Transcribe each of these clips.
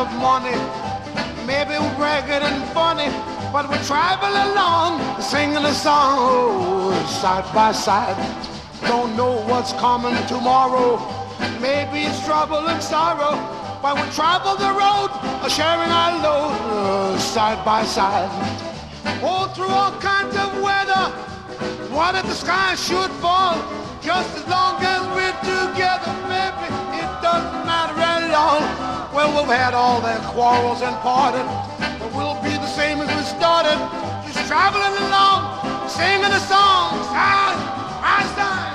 of money, maybe ragged and funny, but we travel along, singing a song, oh, side by side. Don't know what's coming tomorrow, maybe it's trouble and sorrow, but we travel the road, sharing our load, side by side. Oh, through all kinds of weather, what if the sky should fall? Just as long as we're together, baby, it doesn't matter at all. Well, we've had all their quarrels and parted, but we'll be the same as we started, just traveling along, singing a song, side by side.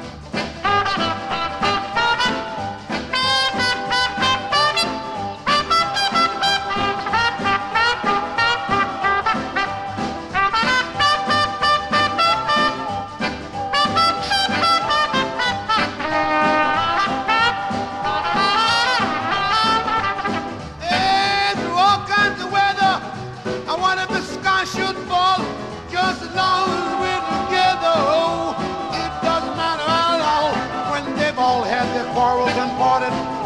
Should fall just as long as we're together. Oh, it doesn't matter at all when they've all had their quarrels and parted.